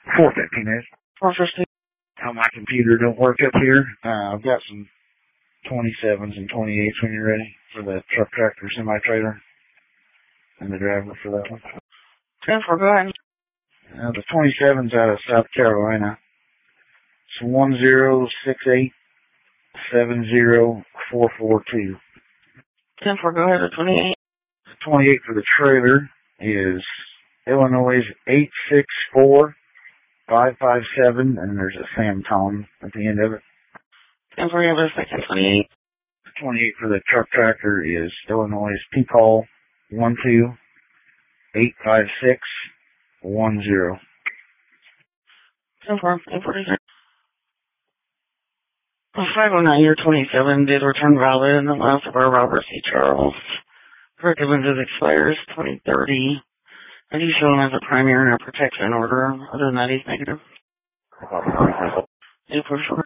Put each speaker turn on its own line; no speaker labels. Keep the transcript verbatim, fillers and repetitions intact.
four fifteen is.
four fifteen.
How my computer don't work up here. Uh, I've got some twenty-sevens and twenty-eights when you're ready for the truck tractor semi-trailer and the driver for that one.
ten four, go ahead.
Uh, the twenty-seven's out of South Carolina. It's one zero six eight seven zero four four two.
ten four, go ahead, the twenty-eight.
The twenty-eight for the trailer is Illinois eight six four five five seven, and there's a Sam Tom at the end of it.
ten four, you have a second twenty-eight.
The twenty-eight for the truck tractor is Illinois P call one two eight five six one zero.
ten four, eight forty-three. five oh nine, year twenty-seven, did return valid in the last of our Robert C. Charles. Recommended expires twenty thirty. And he's shown as a primary and a protection order. Other than that, he's negative. eight four four.